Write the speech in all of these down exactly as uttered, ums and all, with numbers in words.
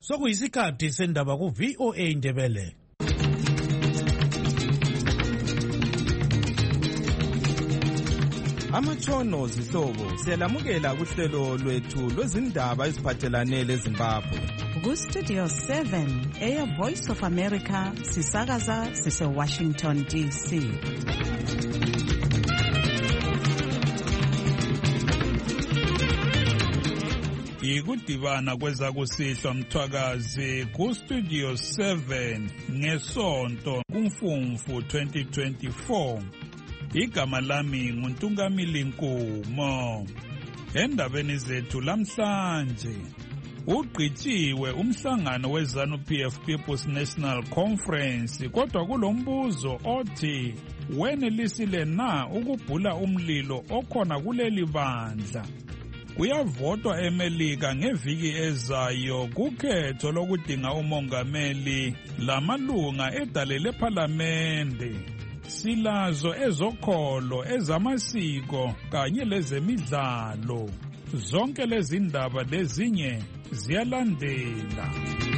Sokuyisikhathi sendaba ku V O A Indebele. Amatshono zihlobo siyalamukela kuhlelo lwethu lwezindaba eziphathelane leZimbabwe. Ku Studio seven eya Voice of America sisakaza sise Washington D C. Ikudibana kweza kusihlwa mthwakazi ku Studio seven ngesonto kuMfumfu twenty twenty-four. Igama lami nguNtungamili Nkumo. Endabeni zethu lamhlanje ugqitshiwe umhlangano weZANU-P F People's National Conference, kodwa kulombuzo othi wenelisile na ukubhula umlilo okhona kuleli bandla. Kuyavotwa eMelika ngeviki ezayo kukhetho lokudinga umongameli lamalunga edale lephalamende. Silazo ezokholo, ezamasiko kanye lezemidlalo. Zonke lezi ndaba lezinye ziyalandela.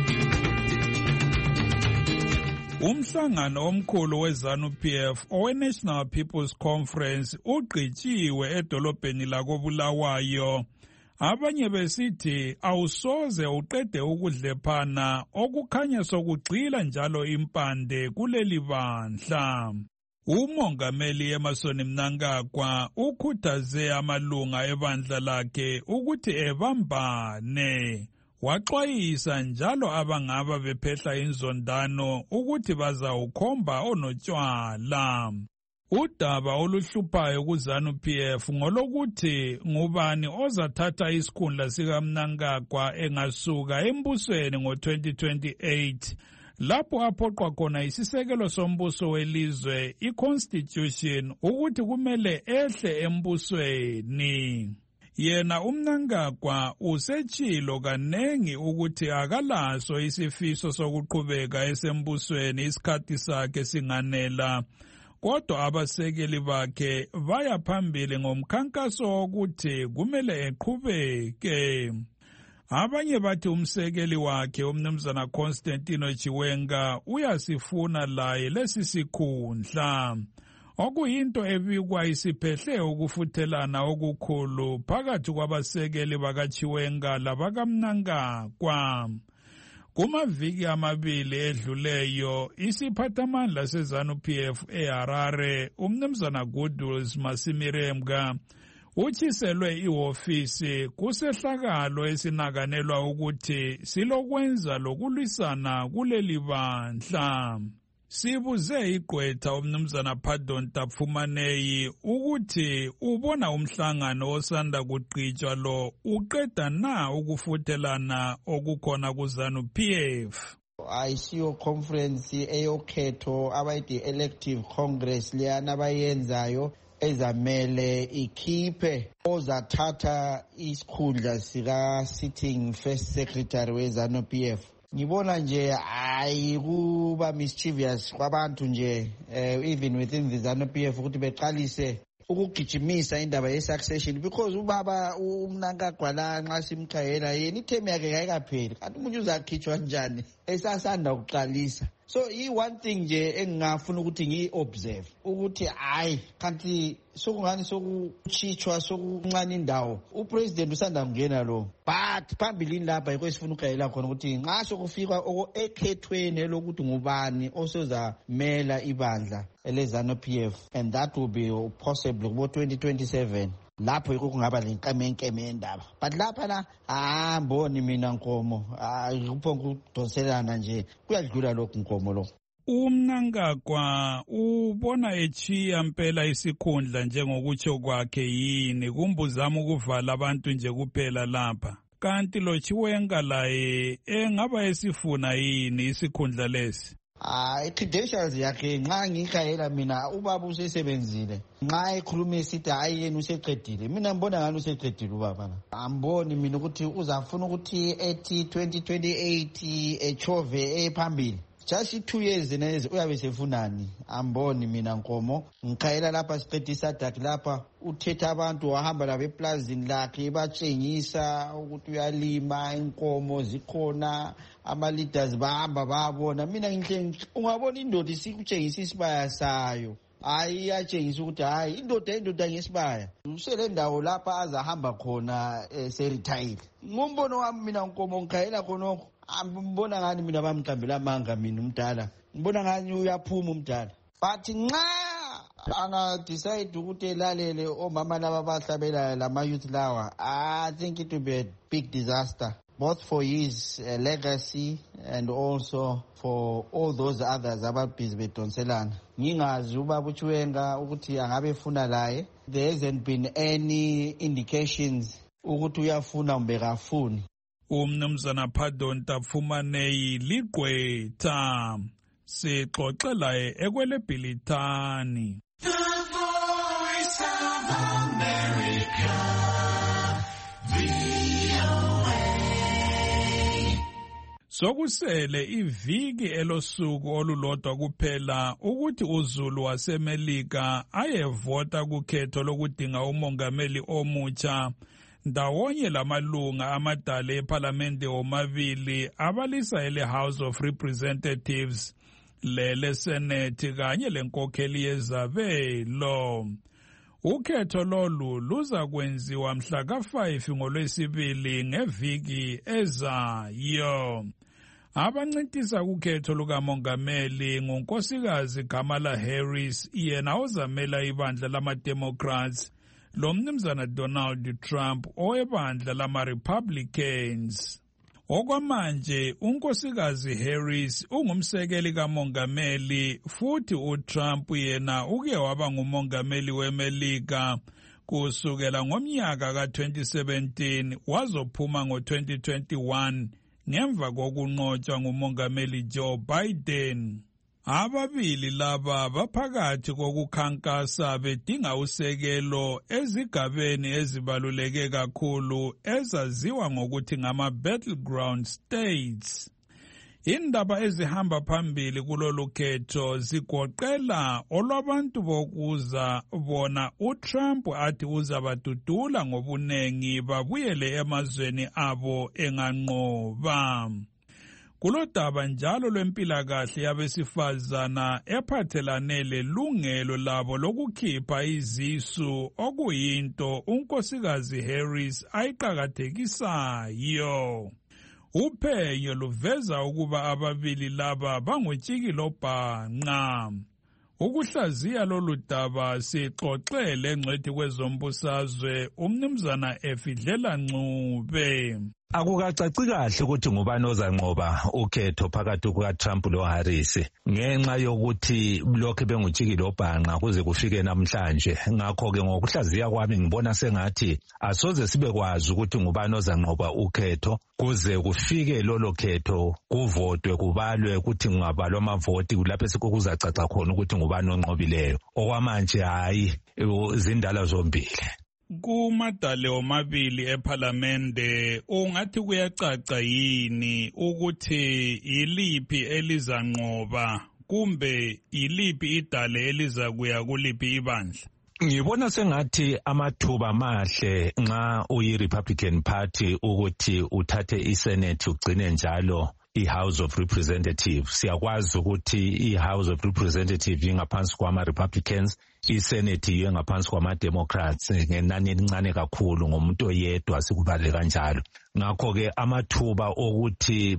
Umhlangano omkhulu weZANU-P F owe-National People's Conference ugqitshiwe edolobheni lakoBulawayo. Abanye besithi awusoze uqede ukudlephana okukhanya sokugxila njalo impande kuleli bandla. Umongameli Emmerson Mnangagwa ukhuthaze amalunga ebandla lakhe ukuthi ebambane. Waxwayisa njalo abangaba bephehla inzondano ukuthi bazawukhomba onotshwala. Udaba oluhluphayo kuZANU-P F ngolokuthi ngubani ozathatha isikhundla sikaMnangagwa engasuka embusweni ngo twenty twenty-eight. Lapho aphoqwa khona isisekelo sombuso welizwe, i-Constitution, ukuthi kumele ehle embusweni. Yena uMnangagwa usetshilo kanengi ukuthi akalaso isifiso sokuqhubeka esembusweni isikhathi sakhe singanela. Kodwa abasekeli bakhe baya phambili ngomkhankaso wokuthi kumele eqhubeke. Abanye bathi umsekeli wakhe umnumzana Constantino Chiwenga uyasifuna laye lesi sikhundla. Okuyinto ebikwa isiphehle ukufuthelana okukhulu phakathi kwabasekeli bakaChiwenga labakaMnangagwa. Kumaviki amabili edluleyo, isiphathamandla seZANU-P F eHarare, umnumzana Goodwill Masimiremga, utshiselwe ihofisi kusehlakalo esinakanelwa ukuthi silokwenza lokulwisana kuleli bandla. Sibuze igqwetha umnumzana Pardon Tapfumaneyi ukuthi ubona umhlangano osanda kugqitshwa lo uqeda na ukufuthelana okukhona kuZANU-P F. Ayisiyo conference eyokhetho abayithi elective congress leyana abayenzayo ezamele ikhiphe ozathatha isikhundla sika sitting first secretary weZANU-P F. Ngibona nje ayikuba mischievous kwabantu nje uh, even within the ZANU-P F ukuthi beqalise ukugijimisa indaba ye-succession, because ubaba uMnangagwa la nxa simkhayela yena ithemi yakhe ayikapheli, kanti umuntu uzakhitshwa njani esasanda ukuqalisa. So i one thing nje engingafuna ukuthi ngiyi-observe ukuthi hayi kanti sokungani sokuchithwa sokuncane indawo upresident usanda kungena lo, but phambilini lapha yikho esifuna ukukhayela khona ukuthi nxa sokufika ekhethweni lokuthi ngubani osozamela ibandla eleZANU-P F, and that will be possible kubo twenty twenty-seven. Lapho yikho kungaba lenkemenkeme yendaba, but lapha la amboni mina Nkomo akuphonga ukudonselana nje kuyadlula lokhu Nkomo lo. UMnangagwa ubona echiya mpela isikhundla njengokutsho kwakhe yini, kumbuzama ukuvala abantu nje kuphela lapha, kanti lo Chiwenga laye engaba esifuna yini isikhundla lesi? Ah, i-credentials yakhe nxa ngikhayela mina ubaba usesebenzile, nxa ekhuluma esithi hayi yena useqedile, mina ngibona ngani useqedile ubaba la. Amboni mina ukuthi uzafuna ukuthi ethi twenty twenty-eight echove ephambili. just two years neze uyabe sefunani amboni mina Nkomo ngikhayela lapha siqedisa Sadak lapha uthetha abantu wahamba labo eplazini lakhe batshengisa ukuthi uyalima inkomo zikhona ama leaders bahamba babona mina ngihle ungabona indoda isikutshengisa isibaya sayo hayi yatshengisa ukuthi hayi indoda indoda ngesibaya usele ndawo lapha azahamba khona se retire ngumbono wami mina Nkomo ngikhayela khonokho ambona ngani mina bamqambela amanga mina umdala ngibona ngani uyaphuma umdala but nxa anga decide ukuthi elalele omama laba bahlabela lama youth lawa I think it will be a big disaster both for his uh, legacy and also for all those others ababhizi bedonselana ngingazi ubaba uChiwenga ukuthi angabe funa laye there hasn't been any indications ukuthi uyafuna kumbe kafuni umnumzana Pardon Tafumaneyi ligqwetha sixoxela ekwele Bhilithani. The Voice of America, V O A. Sokusele iviki elosuku olulodwa kuphela ukuthi uZulu waseMelika ayevota kukhetho lokudinga umongameli omutsha ndawonye lamalunga amadala eParliament omabili abalisa ele House of Representatives lele Senate kanye lenkokheli yezabelo. Ukhetho lolu luza kwenziwa mhla ka five ngolwesibili ngeviki ezayo. Abancintisa kukhetho lukamongameli ngunkosikazi Kamala Harris yena ozamela ibandla lama-Democrats lo mnumzana Donald Trump owebandla lama-Republicans. Okwamanje unkosikazi Harris ungumsekeli kamongameli futhi uTrump yena uke waba ngumongameli weMelika kusukela ngomnyaka ka twenty seventeen wazophuma ngo twenty twenty-one ngemva kokunqotshwa ngumongameli Joe Biden. Ababili laba baphakathi kokukhankasa bedinga usekelo ezigabeni ezibaluleke kakhulu ezaziwa ngokuthi ngama battleground states. Indaba ezihamba phambili kulolu khetho zigoqela olwabantu bokuza bona uTrump athi uzabadudula ngobunengi babuyele emazweni abo enganqoba. Kulodaba njalo lwempilakahle yabesifazana ephathelane lelungelo labo lokukhipha izisu okuyinto unkosikazi Harris ayiqakathekisayo. Uphenyo luveza ukuba ababili laba bangutshikilobhanqa. Ukuhlaziya lolu daba sixoxele ngcwethi kwezombusazwe umnumzana Efidlela Ncube. Akukacaci kahle ukuthi ngubani ozanqoba ukhetho phakathi kukaTrump loHarris ngenxa yokuthi lokho bengutshikile obhanqa kuze kufike namhlanje. Ngakho ke ngokuhlaziya kwami ngibona sengathi asoze sibe kwazi ukuthi ngubani ozanqoba ukhetho kuze kufike lolo khetho kuvotwe kubalwe ukuthi kungabalwa amavoti lapho sikuzacaca khona ukuthi ngubani onqobileyo. Okwamanje hayi izindala zombili. Kumadale omabili eParliamente ungathi kuyacaca yini ukuthi iliphi elizanqoba kumbe iliphi idale eliza kuya kuliphi ibandla? Ngibona sengathi amathuba mahle nxa uyi-Republican Party ukuthi uthathe iSenate ugcine njalo i-House of Representatives. Siyakwazi ukuthi i-House of Representatives ingaphansi kwama-Republicans, i-Senate iye ngaphansi kwama-Democrats ngenani elincane kakhulu ngomuntu oyedwa sikubale kanjalo. Ngakho ke amathuba okuthi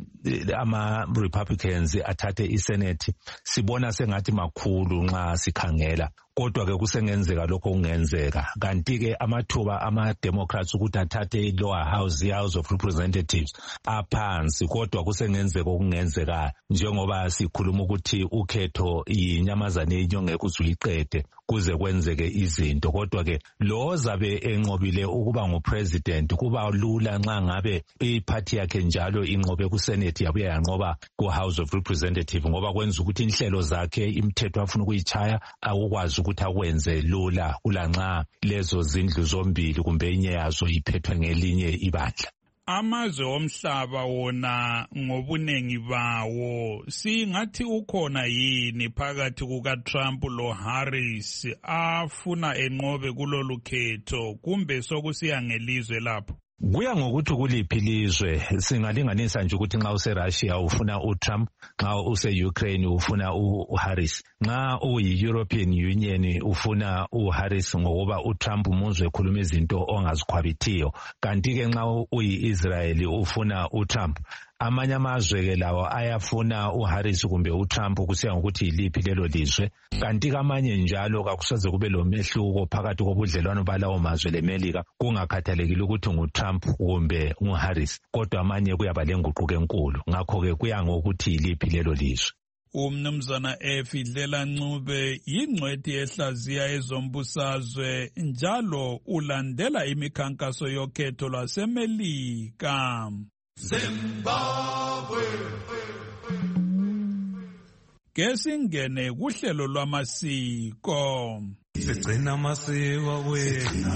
ama-Republicans athathe i-Senate sibona sengathi makhulu nxa sikhangela. Kodwa ke kusengenzeka lokho kungenzeka. Kanti ke amathuba ama-Democrats ukuthi athathe i-lower house, i-House of Representatives aphansi, kodwa kusengenzeka okungenzeka njengoba sikhuluma ukuthi ukhetho inyamazane inyonge kuzuyiqede kuze kwenzeke izinto. Kodwa ke lo ozabe enqobile ukuba ngupresident kuba lula nxa ngabe iparty yakhe njalo inqobe kuSenate yabuya yanqoba ku-House of Representatives ngoba kwenza ukuthi inhlelo zakhe imithetho afuna ukuyichaya akukwazi ukuthi akwenze lula kulanxa lezo zindlu zombili kumbe inye yazo iphethwe ngelinye ibandla. amazwe omhlaba wona ngobunengi bawo singathi ukhona yini phakathi kuka-Trump lo-Harris afuna enqobe kulolu khetho kumbe sokusiya ngelizwe lapho? Kuya ngokuthi kuliphi ilizwe. Singalinganisa nje ukuthi nxa use-Russia ufuna uTrump, nxa use-Ukraine ufuna uHarris, nxa uyi-European Union ufuna uHarris ngokuba uTrump muzwe ekhuluma izinto ongazikhwabithiyo, kanti-ke nxa uyi-Israel ufuna uTrump. Amanye amazwe-ke lawo ayafuna uHarris kumbe uTrump kusiya ngokuthi yiliphi lelo lizwe, kanti kamanye njalo kakusoze kube lomehluko phakathi kobudlelwano balawo mazwe leMelika kungakhathalekile ukuthi nguTrump kumbe nguHarris, kodwa amanye kuyaba lenguquko enkulu. Ngakho-ke kuya ngokuthi yiliphi lelo lizwe. Umnumzana Efidlela Ncube yingcwethi ehlaziya ezombusazwe njalo ulandela imikhankaso yokhetho lwaseMelika. Zimbabwe. Kesingene kuhlelo lwamasiko. Sigcina amasiko wethu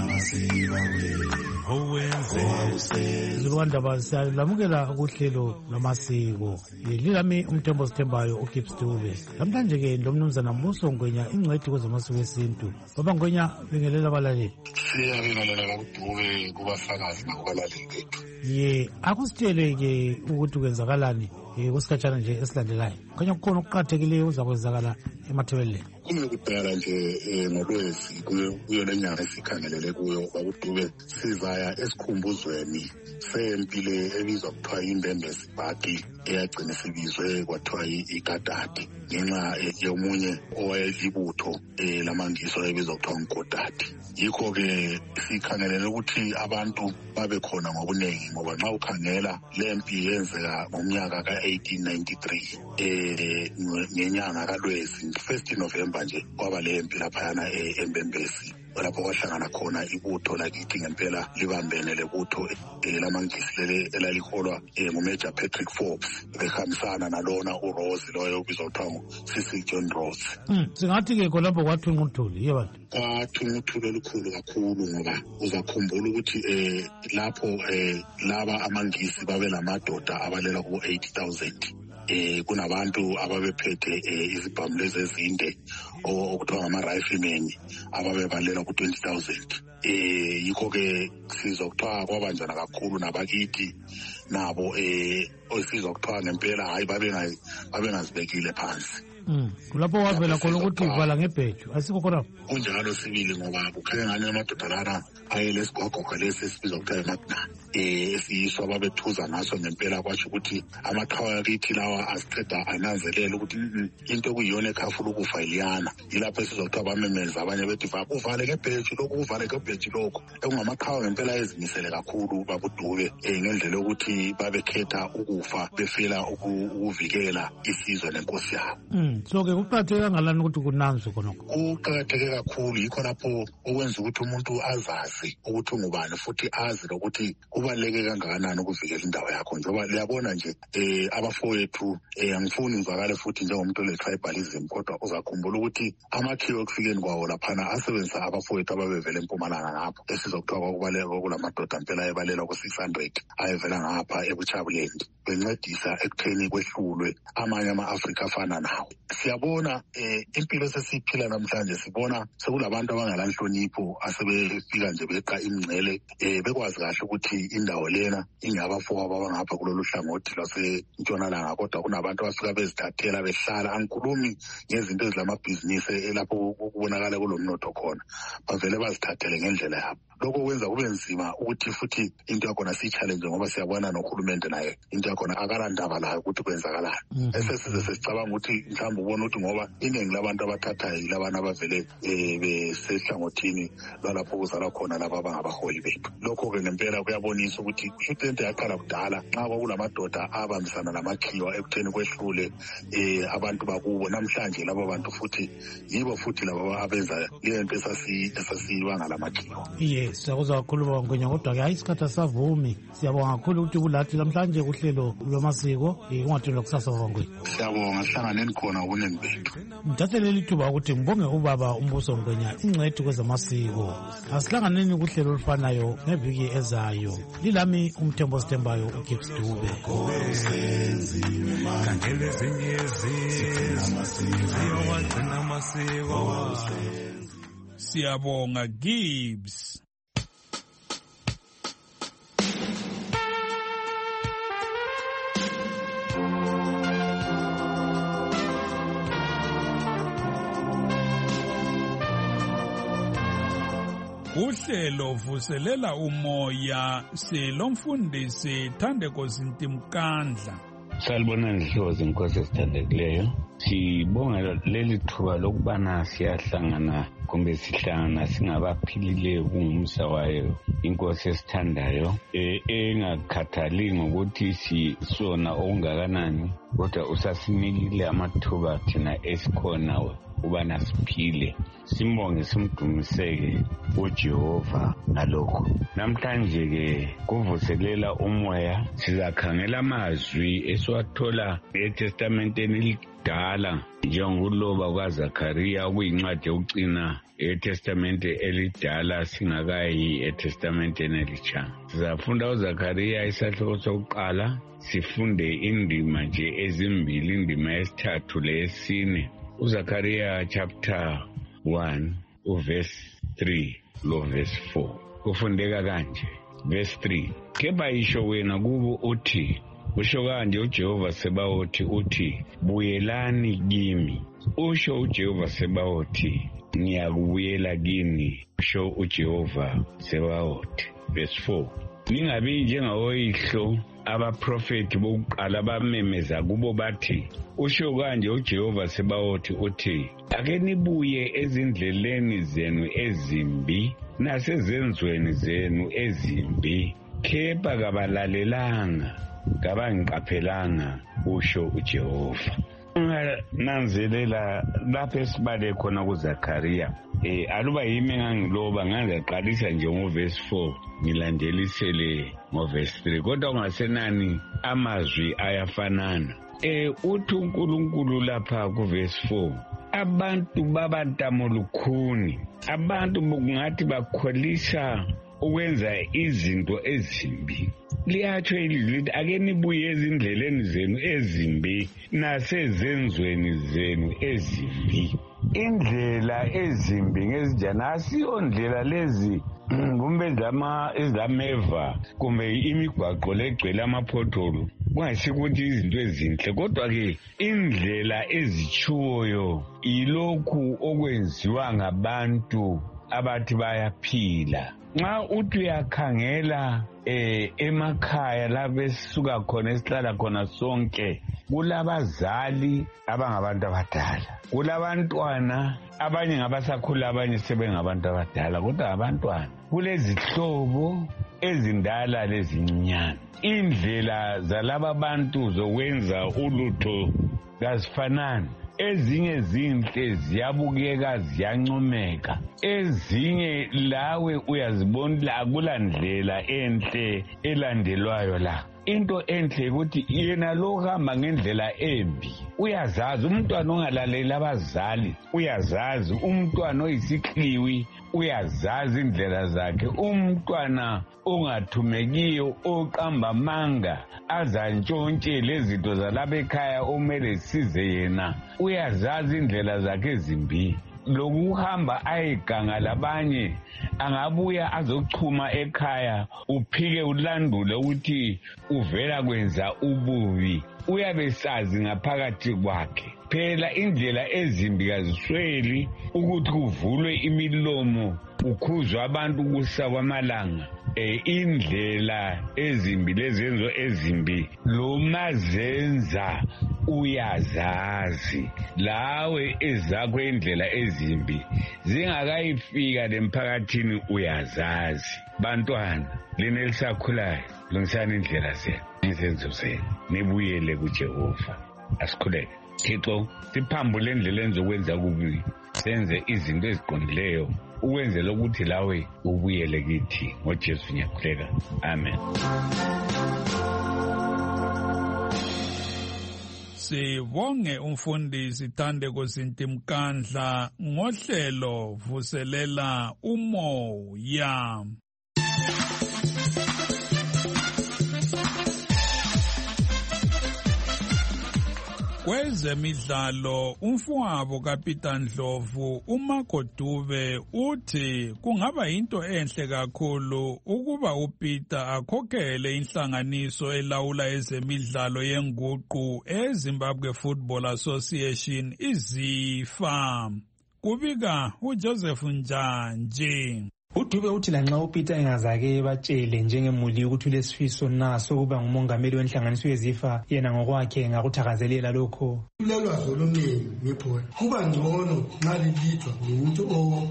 owenze Zilwandaba siyalamukela kuhlelo lwamasiko. Lilami umthembo sithembayo uGibbs Dube. Namhlanje ke lomnumzana Mbuso Ngwenya ingcwethi kwezamasiko esintu. Baba Ngwenya bingelela abalaleli. Siyabingelela kaDube kubasakazi nakubalaleli bethu. Ye, akusitshele ke ukuthi kwenzakalani kusikhatshana nje esilandelayo. Khanya kukhona okuqhathekileyo uzakwenzakala emathebeleni. Kunekudala nje ngolwezi kuyo lenyanga esikhangelele kuyo kaDube sizaya esikhumbuzweni sempile ebizwa kuthiwa iMbembezi Party eyagcina sibizwe kwathiwa iKatati ngenxa yomunye owayelibutho lamangiso ebizwa kuthiwa nguKotati. Yikho-ke sikhangelele ukuthi abantu babe khona ngobunengi ngoba nxa ukhangela lempi yenzeka ngomnyaka ka-eighteen ninety-three eh ngenyanga kaLwezi first November nje kwaba lempi laphayana eMbembezi lapho kwahlangana khona ibutho lakithi ngempela libambene lebutho lamangisi lele elaliholwa nguMajor Patrick Forbes behambisana nalona uRose loyo ubizwa kuthiwa Sisi John Rose. Singathi ke khonapho kwathunqa uthuli yebantu. Kwathunqa uthuli olukhulu kakhulu ngoba uzakhumbula ukuthi eh lapho eh laba amangisi babe lamadoda abalela ku eighty thousand. Eh kunabantu ababephethe izibhamu lezi ezinde okuthiwa ngama-riflemen ababebalela ku twenty thousand. Eh yikho ke sizwa kuthiwa kwabanjana kakhulu nabakithi nabo eh osizwa kuthiwa ngempela hayi babengazibekile phansi. Mm. Kulapho wavela khona ukuthi ivala ngebheju asikho khona. Kunjalo sibili ngoba kukhanya ngani amadoda lana ayelesigwagwa lesi esibizwa kuthiwa eMagna. Eh esiyiswa babethuza ngaso ngempela kwatsho ukuthi amaqhawe akithi lawa asiceda ananzelela ukuthi into okuyiyona ekhafula ukufa iliyana. Yilapho esizwa kuthiwa bamemeza abanye bethi uvale ngebheju lokhu uvale ngebheju lokhu. Ekungamaqhawe ngempela ezimisele kakhulu babuDube ngendlela yokuthi babekhetha ukufa befela ukuvikela isizwe nenkosi yabo. Mm. So ke kuqhatheke kangalani ukuthi kunanzwe khonokho? Kuqhatheke kakhulu yikho lapho okwenza ukuthi umuntu azazi ukuthi ungubani futhi azi lokuthi kubaleke kangakanani ukuvikela indawo yakho njengoba liyabona nje eh abafowethu eh angifuni ngizakale futhi njengomuntu le-tribalism kodwa uzakhumbula ukuthi amakhiwo ekufikeni kwawo laphana asebenzisa abafowethu ababevela eMpumalanga ngapho esizokuthiwa kwakubaleka kulamadoda mpela ayebalela ku-six hundred ayevela ngapha eBuchabuland bencedisa ekutheni kwehlulwe amanye ama-Afrika afana nawo. Siyabona eh impilo sesiphila namhlanje sibona sekulabantu abangalanhlonipho asebefika nje beqa imngcele eh bekwazi kahle ukuthi indawo lena ingabafoko abangapha kulolu hlangothi lwasentshonalanga kodwa kunabantu abafika bezithathela behlala. Angikhulumi ngezinto ezilamabhizinisi elapho kubonakala kulomnotho khona bavele bazithathele ngendlela yabo. Lokho kwenza kube nzima ukuthi futhi into yakhona si-challenge ngoba siyabona nohulumende naye into yakhona akalandaba layo ukuthi kwenzakalani. Esesize sesicabanga ukuthi mhlawumbe ubona ukuthi ngoba iningi labantu abathathayo yilabana abavele besehlangothini lwalapho kuzala khona laba abangabaholi bethu. Lokho-ke ngempela kuyabonisa ukuthi kushuthi lento yaqala kudala nxa kwakulamadoda abambisana namakhiwa ekutheni kwehlule um abantu bakubo. Namhlanje labo bantu futhi yibo futhi labo abenza lento esasiyibanga lamakhiwa. Iye, siyakuzwa kakhulu Baba Ngwenya kodwa ke hayi isikhathi asavumi. Siyabonga kakhulu ukuthi kulathi namhlanje kuhlelo lwamasiko ungathini lokusasa Baba Ngwenya. Siyabonga sihlanganeni khona ngobuningi bethu. Ngithathe leli thuba ukuthi ngibonge ubaba uMbuso Ngwenya ingcwethi kwezamasiko. Asihlanganeni kuhlelo olufanayo ngeviki ezayo. Lilami umthembo sithembayo uGibbs Dube. Kangele zinyezi ziyawagcina amasiko. Siyabonga Gibbs. Uhlelo vuselela umoya silomfundisi Thandeko Zintimkandla. Salibonani Dlozi inkosi esithandekileyo. Sibonga leli thuba lokubana siyahlangana kumbe sihlangana singabaphilileyo kungumsa wayo inkosi esithandayo engakhathali ngokuthi sisona okungakanani kodwa usasinikile amathuba thina esikhona ubana siphile. Simbonge simdumiseke uJehova ngalokho. Namhlanje ke kuvuselela umoya sizakhangela amazwi esiwathola eTestamenteni elidala njengokuloba kwaZakhariya okuyincwadi yokucina eTestamente elidala singakayi eTestamenteni elitsha. Sizafunda uZakhariya isahloko sokuqala, sifunde indima nje ezimbili, indima yesithathu leyesine. uZakhariya chapter one uverse three lo verse four kufundeka kanje. Verse three, keba isho wena kubo uthi, usho kanje uJehova Sebawothi uthi, buyelani kimi. Usho uJehova Sebawothi, ngiyakubuyela kini, usho uJehova Sebawothi. Verse four, ningabi njengawoyihlo abaprofeti bokuqala bamemeza kubo bathi, usho kanje uJehova Sebawothi uthi, ake nibuye ezindleleni zenu ezimbi nasezenzweni zenu ezimbi. Kepha kabalalelanga, kabangiqaphelanga, usho uJehova. Nanzelela lapho esibale khona kuZakhariya, eh aluba yimi engangiloba ngangaqalisa nje ngoverse four ngilandelisele ngoverse three, kodwa ungasenani amazwi ayafanana. Eh uthi uNkulunkulu lapha kuverse four, abantu babantamo lukhuni, abantu kungathi bakholisa ukwenza izinto ezimbi. Liyatsho ilizwi lithi, ake nibuye ezindleleni zenu ezimbi nasezenzweni zenu ezimbi. Indlela ezimbi ngezinjani? Asiyo ndlela lezi kumbe zama ezameva kumbe imigwaqo legcwele amaphotholo kungasikuthi izinto ezinhle, kodwa ke indlela ezichuyo ilokhu okwenziwa ngabantu abathi bayaphila. Nxa uthi uyakhangela eh emakhaya lapho esisuka khona esihlala khona sonke, kulabazali abangabantu abadala, kulabantwana abanye ngabasakhula abanye sebengabantu abadala kodwa abantwana, kulezihlobo ezindala lezincinyane. Indlela zalaba bantu zokwenza ulutho kazifanani. Ezinye zinhle ziyabukeka ziyancomeka, ezinye lawe uyazibona akula ndlela enhle elandelwayo la. Into enhle ukuthi yena lo hamba ngendlela embi uyazazi. Umntwana ongalaleli abazali uyazazi, umntwana oyisikliwi uyazazi indlela zakhe, umntwana ongathumekiyo oqamba manga azantshontshe lezinto zalapha ekhaya omele size yena uyazazi indlela zakhe ezimbi. Lokuhamba ayiganga labanye angabuya azochuma ekhaya uphike ulandule ukuthi uvela kwenza ububi, uyabesazi ngaphakathi kwakhe. Phela indlela ezimbi kazisweli ukuthi kuvulwe imilomo ukhuzwa abantu kusa kwamalanga. E indlela ezimbi lezenzo ezimbi lo mazenza uyazazi, lawe ezakho indlela ezimbi zingakayifika lemphakathini uyazazi. Bantwana lina elisakhulayo, lungisani indlela zenu ngezenzo zenu, nibuyele kuJehova. Asikhuleke Thixo, siphambule endleleni zokwenza kubi, senze izinto eziqondileyo ukwenzela ukuthi lawe ubuyele kithi. ngoJesu ngiyakhuleka, amen. Sibonge umfundisi Thandeko Zintimkandla ngohlelo vuselela umoya. Kwezemidlalo umfowabo kaPeter Ndlovu uMarco Dube uthi kungaba into enhle kakhulu ukuba uPeter akhokhele inhlanganiso elawula ezemidlalo yenguqu eZimbabwe Football Association iZIFA. Kubika uJoseph Njanje. uDube uthi lanxa uPeter engazake batshele njengemuli ukuthi ulesifiso naso kuba ngumongameli wenhlanganiso yeZIFA yena ngokwakhe engakuthakazelela lokho. Ulelwazi oluningi ngebhola kuba ngcono nxa lilidwa ngumuntu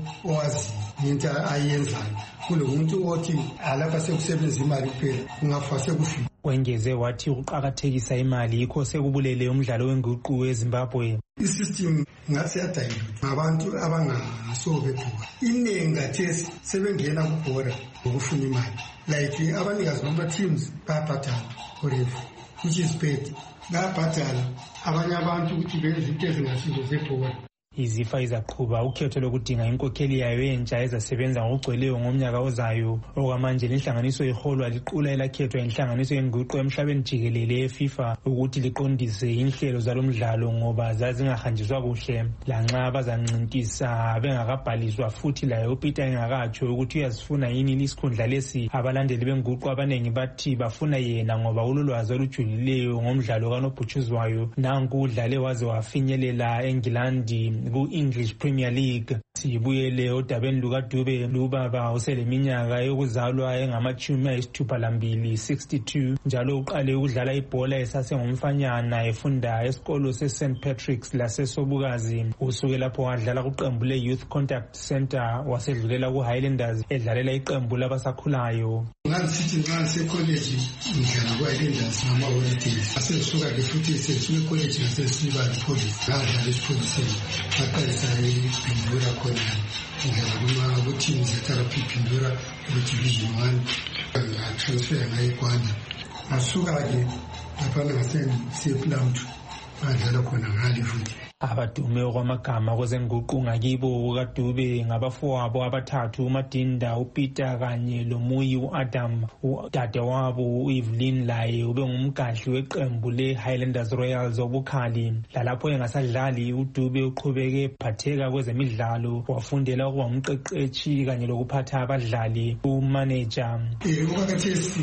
owazi into ayenzayo kulomuntu othi alapha sekusebenza imali kuphela kungafa sekufika. Wengeze wathi ukuqakathekisa imali yikho sekubulele umdlalo wenguqu eZimbabwe. Isystem ngase yadayilwa ngabantu abangasobe bhola. Iningi ngathesi sebengena kubhola ngokufuna imali. Like abanikazi bama teams bayabhatala forever which is paid. Bayabhatala abanye abantu ukuthi benze into ezingasizo zebhola. iZIFA izaqhuba ukhetho lokudinga inkokheli yayo entsha ezasebenza ngokugcweleyo ngomnyaka ozayo. Okwamanje inhlanganiso iholwa liqula elakhethwa inhlanganiso yenguqu emhlabeni jikelele eFIFA ukuthi liqondise inhlelo zalomdlalo ngoba zazingahanjiswa kuhle. Lanxa abazancintisa bengakabhaliswa futhi laye uPeter engakatsho ukuthi uyasifuna yini lesikhundla lesi. Abalandeli benguqu abanengi bathi bafuna yena ngoba ulolwazi olujulileyo ngomdlalo kanobhutshuzwayo. Nanku udlale waze wafinyelela eNgilandi ku-English Premier League. Sibuyele odabeni lukaDube. Lubaba useleminyaka yokuzalwa engamachumi ayisithupha lambili sixty-two njalo uqale ukudlala ibhola esasengumfanyana efunda esikolo seSaint Patrick's laseSobukazi. Usuke lapho wadlala kuqembu le-Youth Contact Center wasedlulela ku-Highlanders edlalela iqembu labasakhulayo. Ngasithi nxa ngisecollege ngidlala ku-Highlanders ngama-holidays. Asesuka-ke futhi sesuke ecollege ngasesiba lipolice ngadlala esipoliseni ngaqalisa iBhindura khona ngidlala kuma-team ze-therapy Bhindura ku-division one ngatransfer ngayiGwanda. Ngasuka-ke laphana ngasePlamtu ngadlala khona ngale futhi. Abadume okwamagama kwezenguqu ngakibo kaDube ngabafowabo abathathu uMadinda, uPeter kanye loMuyi uAdam. Udade wabo uEvelyn laye ube ngumgadli weqembu le-Highlanders Royals obukhali. Lalapho engasadlali uDube uqhubeke ephatheka kwezemidlalo wafundela ukuba umqeqetshi kanye lokuphatha abadlali umanager. Eh ukwakhathesi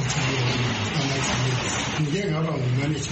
ngike ngaba ngumanager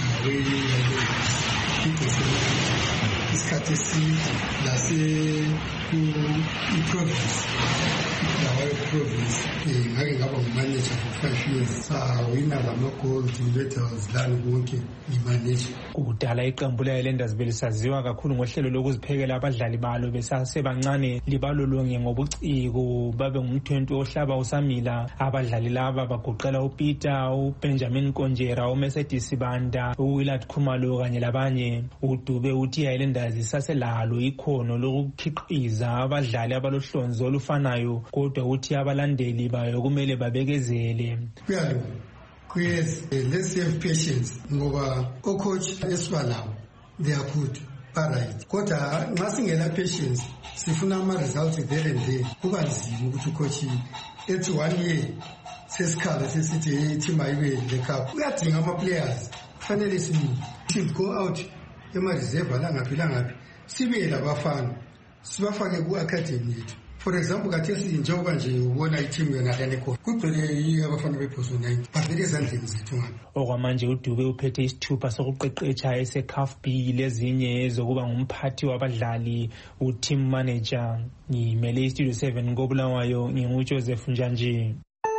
isikhathi eside lase ku-province lawayo province ngake ngaba ngumanager for five years sawina ngama-gold medals lani konke ngimanager. Kudala iqembu le-Highlanders belisaziwa kakhulu ngohlelo lokuziphekela abadlali balo besasebancane libalolonge ngobuciko babe ngumthwenti ohlaba usamila. Abadlali laba bagoqela uPeter, uBenjamin Konjera, uMercedes Banda, uWillard Khumalo kanye labanye. uDube uthi i-Highlanders isaselalo ikhono lokukhiqiza abadlali abalohlonzo olufanayo kodwa uthi abalandeli bayo kumele babekezele. Kuyalo kuyes let's have patience ngoba ocoach esibalawo they are good right kodwa nxa singela patience sifuna ama results there and there kuba nzima ukuthi ucoach ethi one year sesikhala sesithi team ayibe le cup uyadinga ama players kufanele si go out ema reserve la ngaphi la ngaphi sibe labafana sibafake ku academy yethu. For example kathesi njengoba nje ubona i-team yona lenekho kugcwele abafana be-Phoso nine bavele ezandleni zethu ngabe. Okwamanje uDube uphethe isithupha sokuqeqetsha ese-C A F B lezinye zokuba ngumphathi wabadlali u-team manager. Ngimele iStudio seven koBulawayo nginguJoseph Njanje.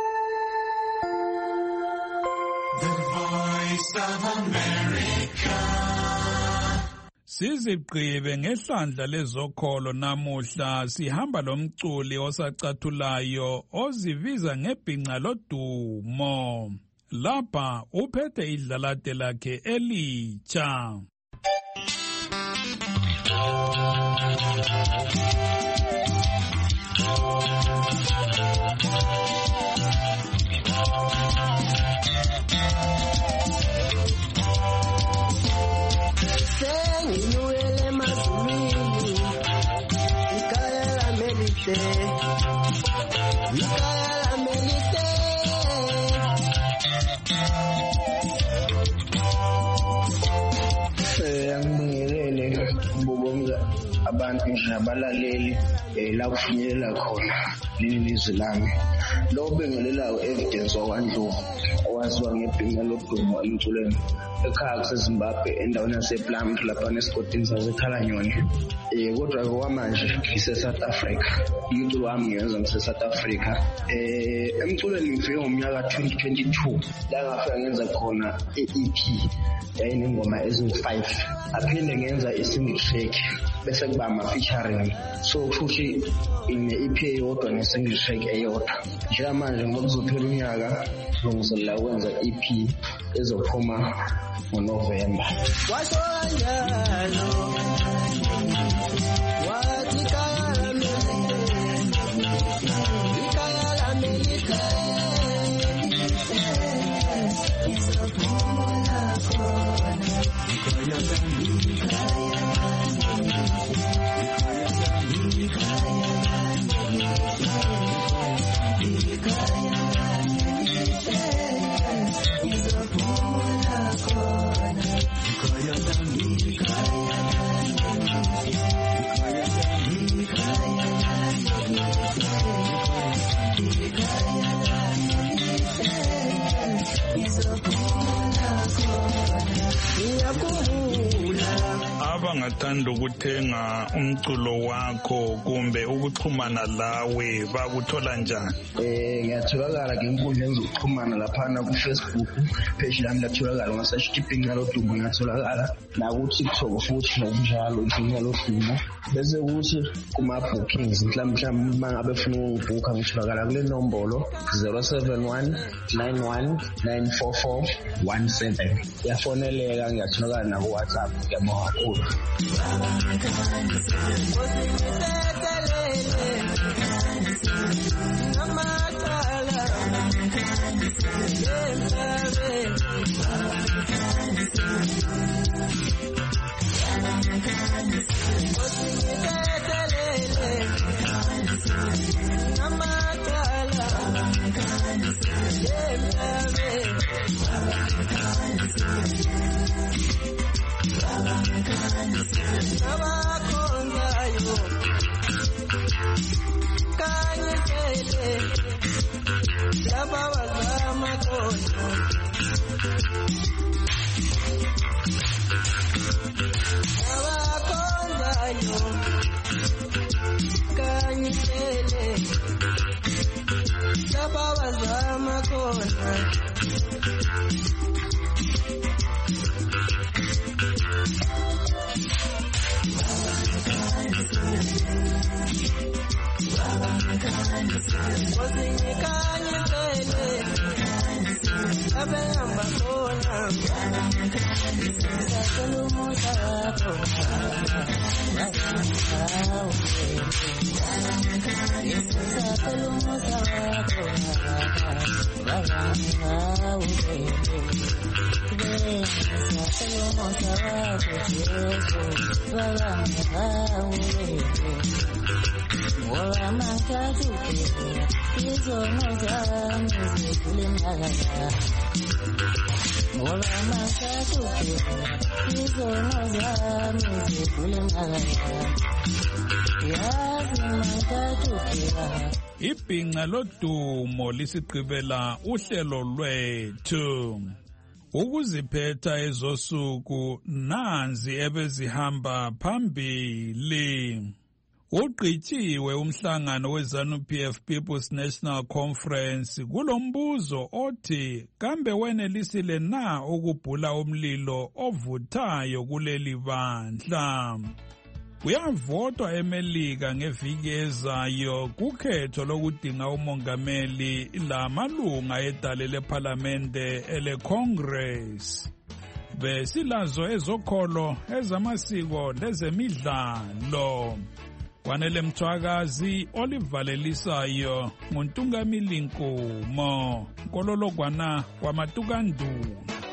The Voice of America. Sizigqibe ngehlandla lezokholo namuhla sihamba lomculi osacathulayo oziviza ngebhinqa lodumo. Lapha uphethe idlalade lakhe elitsha. Angibingelele ngibonga abantu nje abalaleli la kufinyelela khona leli lizwe lami. Lo bengelelayo evidence wakwaNdlovu owaziwa ngebhinqa lodumo emculweni ekhaya kuseZimbabwe endaweni yasePlumtree lapha esigodini saseKhalanyoni. Eh kodwa kwamanje ngise-South Africa. Umculo wami ngiyenza ngise-South Africa. Eh emculweni ngifike ngomnyaka twenty twenty-two la ngafika ngenza khona i-E P yayinengoma eziwu-five. Aphinde ngenza i-single track bese kuba ama-featuring. So futhi ine-E P eyodwa ne-single track eyodwa. Njengamanje ngoba kuzophela unyaka ngilungiselela ukwenza i-E P ezophuma ngoNovember. Washo kanjalo wathi kaya abangathanda ukuthenga umculo wakho kumbe ukuxhumana lawe bakuthola njani? Eh ngiyatholakala ngenkundleni zokuxhumana laphana ku Facebook page lami latholakala ngasearch ibhinqa lodumo ngiyatholakala na ku TikTok futhi ngokunjalo ibhinqa lodumo bese kuthi kuma bookings mhlawumbe mangabe ufuna ukubooka ngitholakala kule nombolo zero seven one nine one nine four four one seven. Yafoneleka ngiyatholakala na ku WhatsApp ngiyabonga kakhulu. Ibhinqa lodumo lisigqibela uhlelo lwethu. Ukuziphetha ezosuku nanzi ebezihamba phambili. Ugqityiwe umhlangano weZANU-P F People's National Conference kulombuzo othi kambe wenelisile na ukubhula umlilo ovuthayo kuleli bandla. Kuyavotwa eMelika ngeviki ezayo kukhetho lokudinga umongameli lamalunga edale leParlamente eleCongress. Besilazo ezokholo, ezamasiko lezemidlalo. Kwanele Mthwakazi olivalelisayo nguNtungamili Nkomo Kolologwana kwaMatukandu.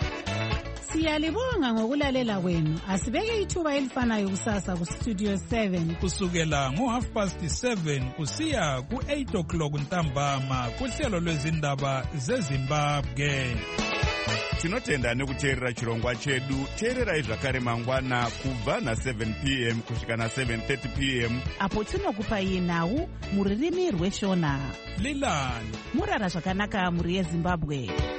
Siyalibonga ngokulalela kwenu. Asibeke ithuba elifanayo kusasa ku Studio seven kusukela ngo half past seven kusiya ku eight o'clock ntambama kuhlelo lwezindaba zeZimbabwe. tinotenda nekuteerera chirongwa chedu. teererai zvakare mangwana kubva na-seven p m kusvika na-seven thirty p m apo tinokupai nhau mururimi rweshona. lilani murara zvakanaka muri yezimbabwe.